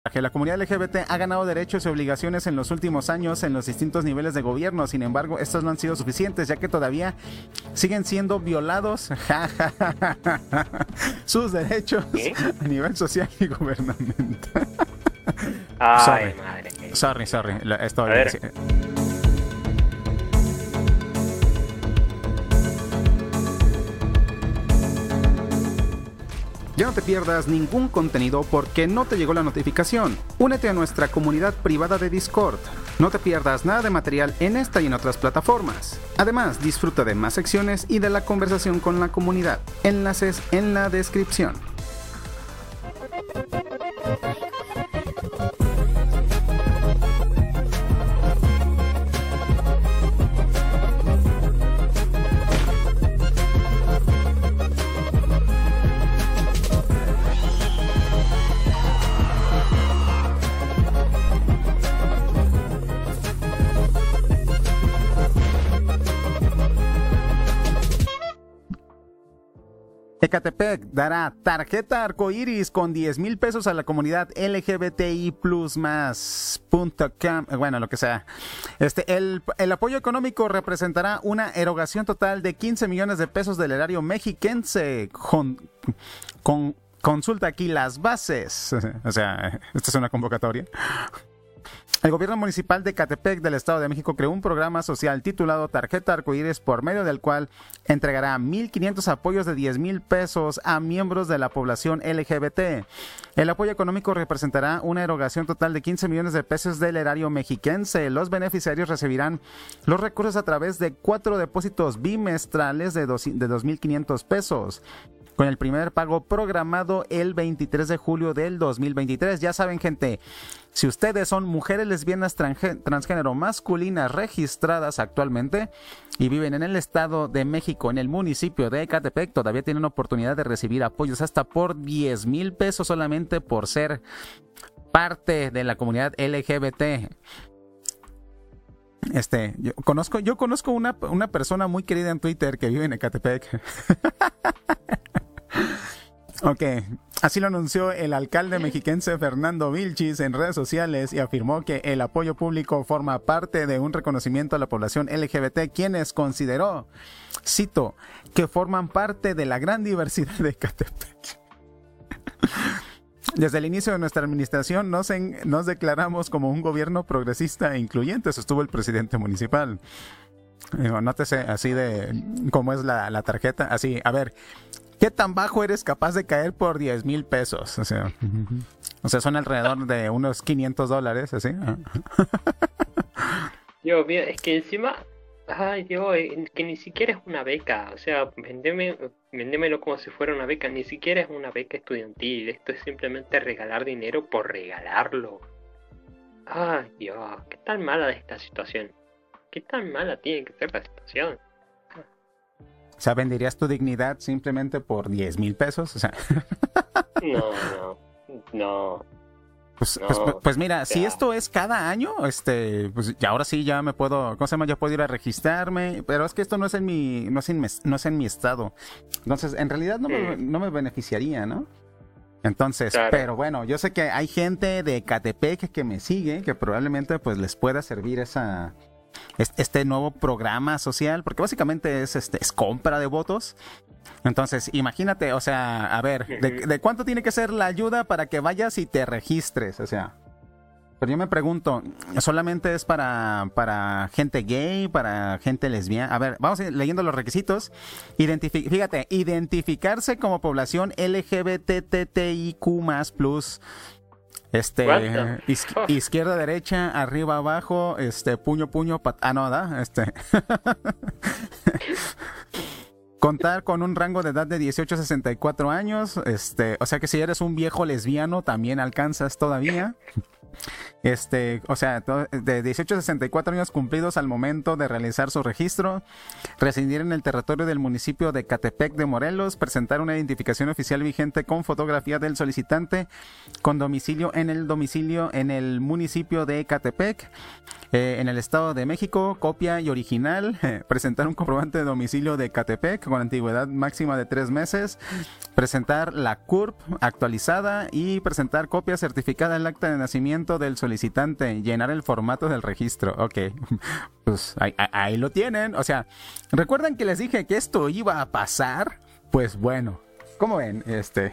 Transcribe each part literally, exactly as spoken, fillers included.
La comunidad L G B T ha ganado derechos y obligaciones en los últimos años en los distintos niveles de gobierno. Sin embargo, estos no han sido suficientes, ya que todavía siguen siendo violados sus derechos ¿Qué? a nivel social y gubernamental. Ay, sorry. madre. Sorry, sorry. La- Esto, A ver. sí. Ya no te pierdas ningún contenido porque no te llegó la notificación. Únete a nuestra comunidad privada de Discord. No te pierdas nada de material en esta y en otras plataformas. Además, disfruta de más secciones y de la conversación con la comunidad. Enlaces en la descripción. Ecatepec dará tarjeta arcoíris con diez mil pesos a la comunidad L G B T I plus más punto com, bueno, lo que sea. Este, el, el apoyo económico representará una erogación total de quince millones de pesos del erario mexiquense. Con, con, consulta aquí las bases. O sea, esta es una convocatoria. El gobierno municipal de Ecatepec del Estado de México creó un programa social titulado Tarjeta Arcoíris, por medio del cual entregará mil quinientos apoyos de diez mil pesos a miembros de la población L G B T. El apoyo económico representará una erogación total de quince millones de pesos del erario mexiquense. Los beneficiarios recibirán los recursos a través de cuatro depósitos bimestrales de dos mil quinientos pesos. Con el primer pago programado el veintitrés de julio del dos mil veintitrés. Ya saben, gente, si ustedes son mujeres lesbianas transgé- transgénero masculinas registradas actualmente y viven en el Estado de México, en el municipio de Ecatepec, todavía tienen oportunidad de recibir apoyos hasta por diez mil pesos solamente por ser parte de la comunidad L G B T. Este, yo conozco, yo conozco una, una persona muy querida en Twitter que vive en Ecatepec. Ok, así lo anunció el alcalde mexiquense Fernando Vilchis en redes sociales y afirmó que el apoyo público forma parte de un reconocimiento a la población L G B T, quienes consideró, cito, que forman parte de la gran diversidad de Ecatepec. Desde el inicio de nuestra administración nos, en, nos declaramos como un gobierno progresista e incluyente, sostuvo el presidente municipal. Digo, nótese así de cómo es la, la tarjeta, así, a ver, ¿qué tan bajo eres capaz de caer por diez mil pesos? O sea, o sea, son alrededor de unos quinientos dólares, así. Dios mío, es que encima, ay Dios, es que ni siquiera es una beca, o sea, vendeme, vendémelo como si fuera una beca, ni siquiera es una beca estudiantil, esto es simplemente regalar dinero por regalarlo. Ay Dios, qué tan mala es esta situación, qué tan mala tiene que ser la situación. O sea, ¿venderías tu dignidad simplemente por diez mil pesos? O sea, No, no, no. pues, No, pues, pues, pues mira, o si sea. esto es cada año, este, pues ya ahora sí ya me puedo, ¿cómo se llama? Ya puedo ir a registrarme, pero es que esto no es en mi, no es en mi, no es en mi estado. Entonces, en realidad no me, Mm. no me beneficiaría, ¿no? Entonces, Claro. pero bueno, yo sé que hay gente de Ecatepec que me sigue, que probablemente pues les pueda servir esa este nuevo programa social, porque básicamente es este es compra de votos. Entonces, imagínate, o sea, a ver, ¿de, de cuánto tiene que ser la ayuda para que vayas y te registres? O sea, pero yo me pregunto, ¿solamente es para, para gente gay, para gente lesbiana? A ver, vamos a ir leyendo los requisitos. Identifi- fíjate, identificarse como población L G B T T I Q más plus. Este, is- izquierda, derecha, arriba, abajo, este, puño, puño, pat- ah, no, ¿da? Este. Contar con un rango de edad de dieciocho a sesenta y cuatro años, este, o sea que si eres un viejo lesbiano también alcanzas todavía. este, o sea, de dieciocho a sesenta y cuatro años cumplidos al momento de realizar su registro, residir en el territorio del municipio de Catepec de Morelos, presentar una identificación oficial vigente con fotografía del solicitante, con domicilio en el domicilio en el municipio de Catepec, eh, en el Estado de México, copia y original, eh, presentar un comprobante de domicilio de Catepec con antigüedad máxima de tres meses, presentar la C U R P actualizada y presentar copia certificada del acta de nacimiento del solicitante, llenar el formato del registro. Ok, pues ahí, ahí lo tienen. O sea, ¿recuerdan que les dije que esto iba a pasar? Pues bueno, ¿cómo ven? Este,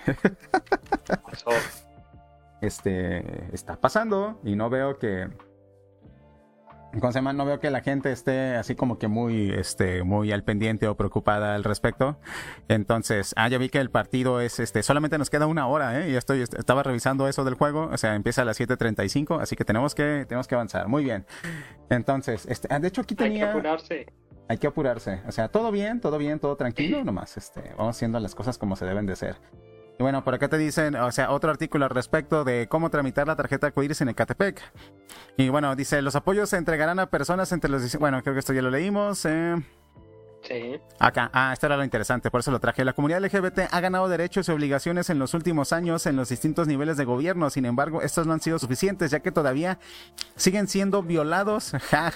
este está pasando y no veo que... ¿Cómo se llama? No veo que la gente esté así como que muy, este, muy al pendiente o preocupada al respecto. Entonces, ah, ya vi que el partido es, este, solamente nos queda una hora, ¿eh? Y estoy, estaba revisando eso del juego, o sea, empieza a las siete treinta y cinco, así que tenemos que, tenemos que avanzar. Muy bien. Entonces, este, de hecho aquí tenía... Hay que apurarse. Hay que apurarse. O sea, todo bien, todo bien, todo tranquilo, nomás, este, vamos haciendo las cosas como se deben de hacer. Y bueno, por acá te dicen, o sea, otro artículo al respecto de cómo tramitar la tarjeta arcoíris en Ecatepec. Y bueno, dice, los apoyos se entregarán a personas entre los... Bueno, creo que esto ya lo leímos. Eh... Sí. Acá, ah, esto era lo interesante, por eso lo traje. La comunidad L G B T ha ganado derechos y obligaciones en los últimos años en los distintos niveles de gobierno. Sin embargo, estos no han sido suficientes, ya que todavía siguen siendo violados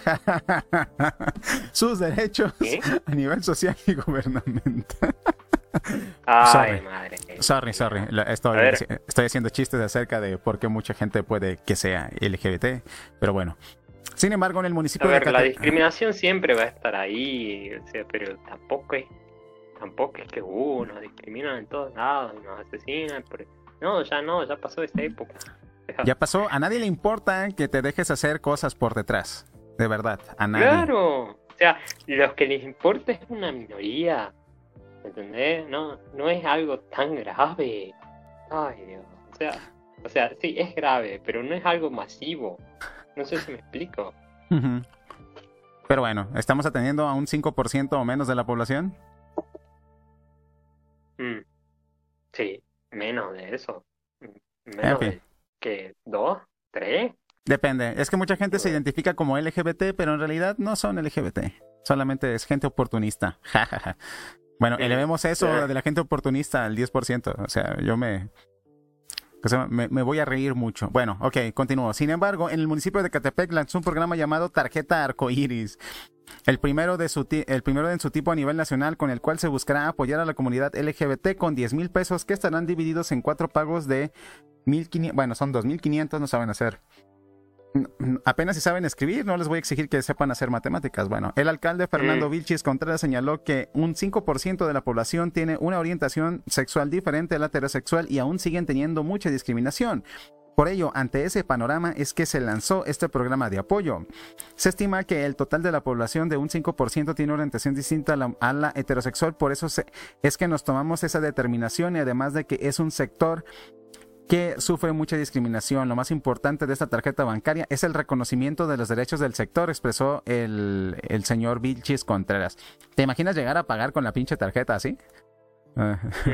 sus derechos ¿Qué? a nivel social y gubernamental. Ay, sorry. madre. Sorry, sorry. Estoy, estoy haciendo chistes acerca de por qué mucha gente puede que sea L G B T, pero bueno. Sin embargo, en el municipio a ver, de Cate... la discriminación siempre va a estar ahí, o sea, pero tampoco es, tampoco es que uh, nos discriminan en todos lados, nos asesinan. Por... No, ya no, ya pasó esa época. Ya pasó. A nadie le importa que te dejes hacer cosas por detrás. De verdad, a nadie. Claro. O sea, los que les importa es una minoría. ¿Entendés? No, no es algo tan grave. Ay, Dios. O sea, o sea, sí, es grave, pero no es algo masivo. No sé si me explico. Uh-huh. Pero bueno, ¿estamos atendiendo a un cinco por ciento o menos de la población? Mm. Sí, menos de eso. Menos En fin. de que dos, tres. Depende. Es que mucha gente se identifica como L G B T, pero en realidad no son L G B T. Solamente es gente oportunista. Bueno, Sí, elevemos eso claro. de la gente oportunista al diez por ciento. O sea, yo me... O sea, me, me voy a reír mucho. Bueno, ok, continúo. Sin embargo, en el municipio de Catepec lanzó un programa llamado Tarjeta Arcoíris, el primero, de su ti- el primero en su tipo a nivel nacional, con el cual se buscará apoyar a la comunidad L G B T con diez mil pesos que estarán divididos en cuatro pagos de mil quinientos. Bueno, son dos mil quinientos, no saben hacer. Apenas si saben escribir, no les voy a exigir que sepan hacer matemáticas. Bueno, el alcalde Fernando Mm. Vilchis Contreras señaló que un cinco por ciento de la población tiene una orientación sexual diferente a la heterosexual y aún siguen teniendo mucha discriminación. Por ello, ante ese panorama es que se lanzó este programa de apoyo. Se estima que el total de la población de un cinco por ciento tiene orientación distinta a la, a la heterosexual, por eso se, es que nos tomamos esa determinación y además de que es un sector que sufre mucha discriminación. Lo más importante de esta tarjeta bancaria es el reconocimiento de los derechos del sector, expresó el, el señor Vilchis Contreras. ¿Te imaginas llegar a pagar con la pinche tarjeta así? Mm.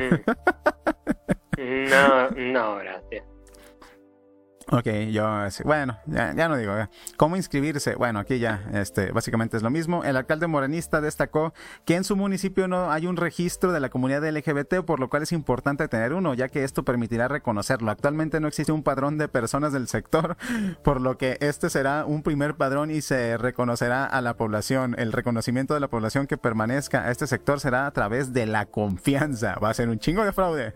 No, no, gracias. Ok, yo, bueno, ya, ya no digo, ¿cómo inscribirse? Bueno, aquí ya, este, básicamente es lo mismo. El alcalde morenista destacó que en su municipio no hay un registro de la comunidad L G B T, por lo cual es importante tener uno, ya que esto permitirá reconocerlo. Actualmente no existe un padrón de personas del sector, por lo que este será un primer padrón y se reconocerá a la población. El reconocimiento de la población que permanezca a este sector será a través de la confianza. Va a ser un chingo de fraude.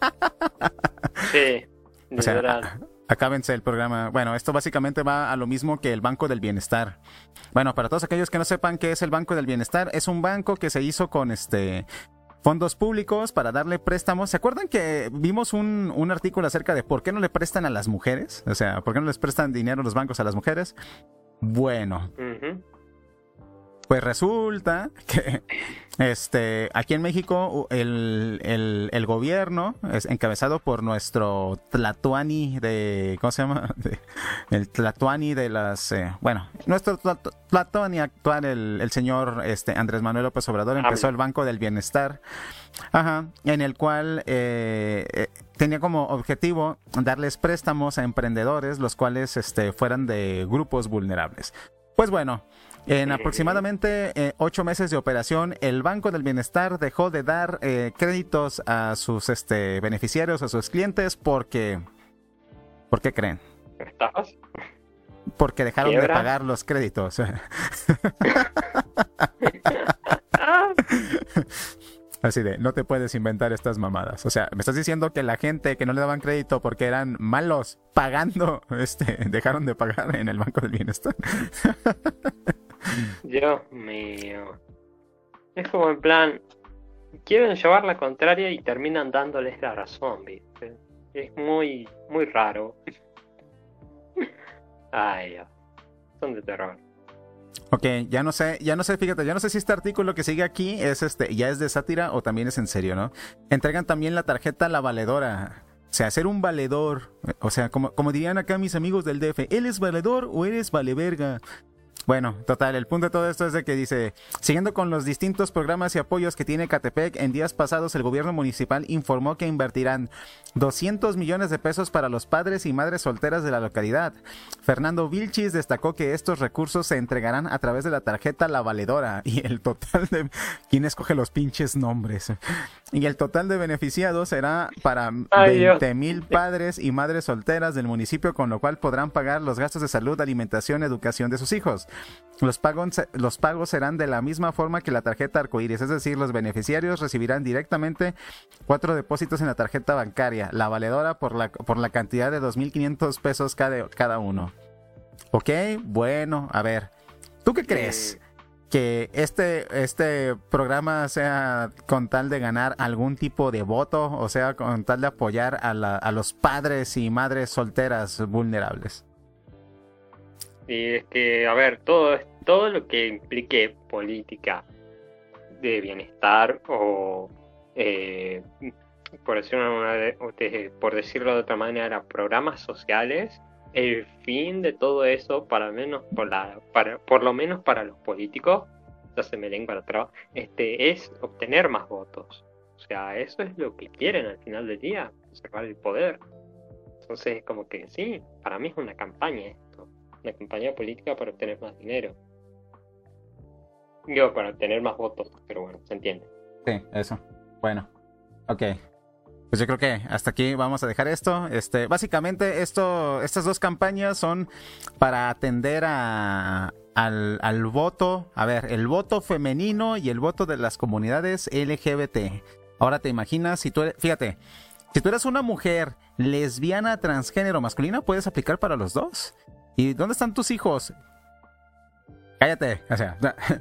Sí, O sea, literal. acábense el programa. Bueno, esto básicamente va a lo mismo que el Banco del Bienestar. Bueno, para todos aquellos que no sepan qué es el Banco del Bienestar, es un banco que se hizo con este fondos públicos para darle préstamos. ¿Se acuerdan que vimos un, un artículo acerca de por qué no le prestan a las mujeres? O sea, ¿por qué no les prestan dinero los bancos a las mujeres? Bueno, Ujú. Pues resulta que este aquí en México el, el, el gobierno es encabezado por nuestro Tlatuani de ¿cómo se llama? De, el Tlatuani de las eh, bueno, nuestro Tlatuani actual, el, el señor este Andrés Manuel López Obrador empezó el Banco del Bienestar, ajá, en el cual eh, eh, tenía como objetivo darles préstamos a emprendedores los cuales este fueran de grupos vulnerables. Pues bueno, en aproximadamente eh, ocho meses de operación, el Banco del Bienestar dejó de dar eh, créditos a sus este, beneficiarios, a sus clientes, porque... ¿Por qué creen? ¿Estafas? Porque dejaron ¿Quiebra? de pagar los créditos. Así de, no te puedes inventar estas mamadas. O sea, me estás diciendo que la gente que no le daban crédito porque eran malos pagando, este, dejaron de pagar en el Banco del Bienestar. Dios mío. Es como en plan, quieren llevar la contraria y terminan dándoles la razón, ¿viste? Es muy, muy raro. Ay, Dios. Son de terror. Ok, ya no sé, ya no sé, fíjate, ya no sé si este artículo que sigue aquí es este, ya es de sátira o también es en serio, ¿no? Entregan también la tarjeta La Valedora. O sea, ser un valedor, o sea, como, como dirían acá mis amigos del D F, ¿él es valedor o eres valeverga? Bueno, total, el punto de todo esto es de que dice, siguiendo con los distintos programas y apoyos que tiene Catepec, en días pasados el gobierno municipal informó que invertirán doscientos millones de pesos para los padres y madres solteras de la localidad. Fernando Vilchis destacó que estos recursos se entregarán a través de la tarjeta La Valedora y el total de... ¿Quién escoge los pinches nombres? Y el total de beneficiados será para veinte mil padres y madres solteras del municipio, con lo cual podrán pagar los gastos de salud, alimentación, educación de sus hijos. Los pagos, los pagos serán de la misma forma que la tarjeta arcoíris, es decir, los beneficiarios recibirán directamente cuatro depósitos en la tarjeta bancaria, La Valedora, por la, por la cantidad de dos mil quinientos pesos cada, cada uno. Ok, bueno, a ver, ¿tú qué crees? Que este, este programa sea con tal de ganar algún tipo de voto, o sea, con tal de apoyar a, la, a los padres y madres solteras vulnerables. Y es que, a ver, todo, todo lo que implique política de bienestar o, eh, por decirlo, una, de, por decirlo de otra manera, programas sociales, el fin de todo eso, para menos por la, para, por lo menos para los políticos, ya se me lengua la traba, este, es obtener más votos. O sea, eso es lo que quieren al final del día, conservar el poder. Entonces, como que sí, para mí es una campaña esto, una campaña política para obtener más dinero. Digo, para obtener más votos, pero bueno, se entiende. Sí, eso. Bueno, ok. Pues yo creo que hasta aquí vamos a dejar esto. Este, básicamente esto, estas dos campañas son para atender a, al, al voto, a ver, el voto femenino y el voto de las comunidades L G B T. Ahora te imaginas, si tú eres, fíjate, si tú eres una mujer lesbiana, transgénero, masculina, puedes aplicar para los dos. ¿Y dónde están tus hijos? Cállate, o sea.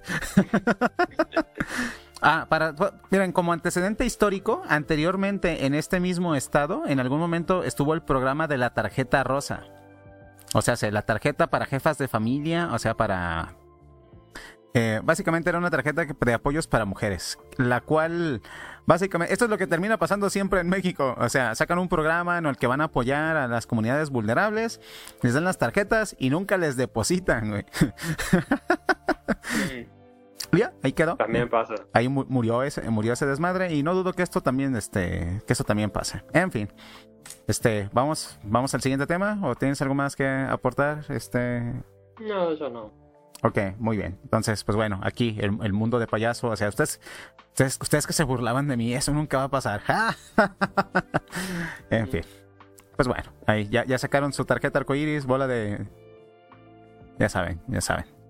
Ah, para, miren, como antecedente histórico, anteriormente en este mismo estado, en algún momento estuvo el programa de la tarjeta rosa. O sea, la tarjeta para jefas de familia, o sea, para... Eh, básicamente era una tarjeta de apoyos para mujeres, la cual, básicamente, esto es lo que termina pasando siempre en México. O sea, sacan un programa en el que van a apoyar a las comunidades vulnerables, les dan las tarjetas y nunca les depositan, güey. Ya, ahí quedó. También pasa. Ahí mu- murió ese, murió ese desmadre y no dudo que esto también, este, que esto también pase. En fin, este, vamos, vamos al siguiente tema. ¿O tienes algo más que aportar? Este. No, yo no. Ok, muy bien. Entonces, pues bueno, aquí el, el mundo de payaso, o sea, ustedes, ustedes, ustedes que se burlaban de mí, eso nunca va a pasar. En fin, pues bueno, ahí ya, ya sacaron su tarjeta arcoíris, bola de, ya saben, ya saben.